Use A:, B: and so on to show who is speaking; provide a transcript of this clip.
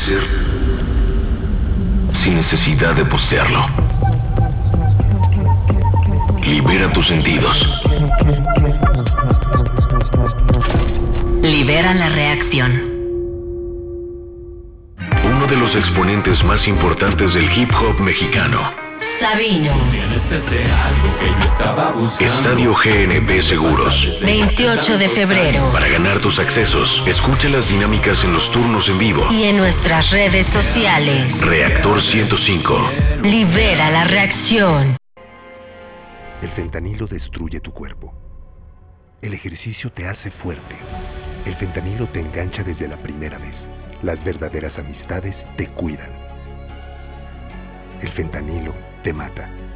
A: teaser sin necesidad de postearlo. Libera tus sentidos.
B: Libera la reacción.
A: Uno de los exponentes más importantes del hip hop mexicano.
B: Sabino.
A: Estadio GNP Seguros.
B: 28 de febrero.
A: Para ganar tus accesos, escucha las dinámicas en los turnos en vivo.
B: Y en nuestras redes sociales.
A: Reactor 105.
B: Libera la reacción.
C: El fentanilo destruye tu cuerpo. El ejercicio te hace fuerte. El fentanilo te engancha desde la primera vez. Las verdaderas amistades te cuidan. El fentanilo te mata.